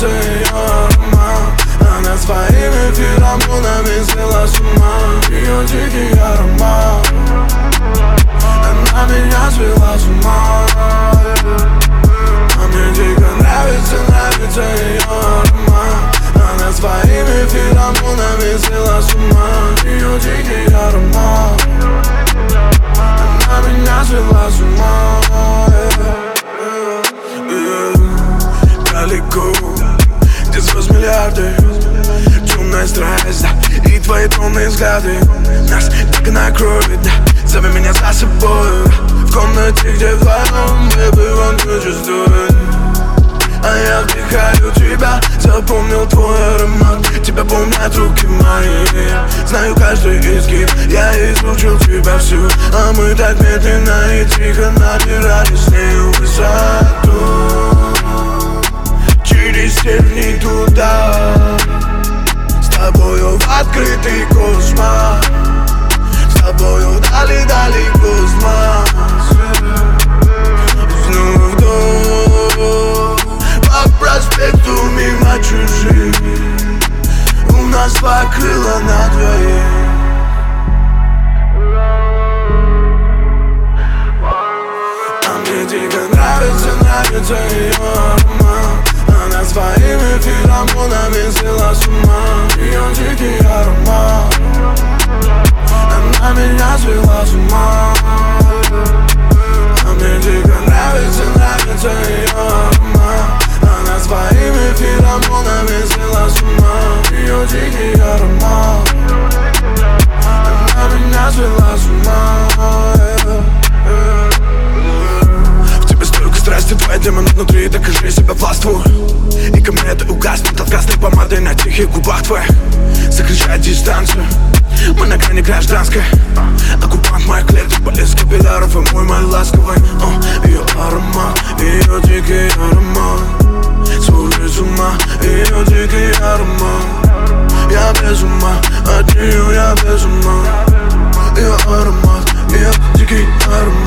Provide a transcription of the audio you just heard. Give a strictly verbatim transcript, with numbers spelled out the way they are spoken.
нравится ее аромат. Она своими феромонами свела с ума. Ее дикий аромат. Она меня свела с ума. А мне дико нравится, нравится ее аромат. Она своими феромонами свела с ума. Ее дикий аромат. Она меня свела с ума. Далеко, где звезд миллиарды, темная страсть, да, и твои томные взгляды нас так и накроет, да. Зови меня за собой, в комнате, где вдвоем мы бываем чувствуем. А я вдыхаю тебя, запомнил твой аромат. Тебя помнят руки мои, знаю каждый изгиб. Я изучил тебя всю, а мы так медленно и тихо набирали с нею высоту. Через степни туда, с тобою в открытый космос, с тобою дали-дали космос. Снова вдох, по проспекту мимо чужих. У нас два крыла на двоих. А мне дико нравится, нравится ее аромат. Она своими феромонами свела с ума. Ее дикий аромат. Она меня свела с ума. А мне дико нравится, нравится ее аромат. Она своими феромонами свела с ума. Ее дикий аромат. Она меня свела с ума. В тебе столько страсти, твоя демон внутри, докажи себя властвуй. И ко мне это угаснет от красной помады на тихих губах твоих. Сокращай дистанцию, мы на грани гражданской. Оккупант моих клеток, блеск капилляров и мой, мой ласковый. О, ее аромат, ее дикий аромат. Свожу с ума, ее дикий аромат. Я без ума, от нее я без ума. Ее аромат, ее дикий аромат.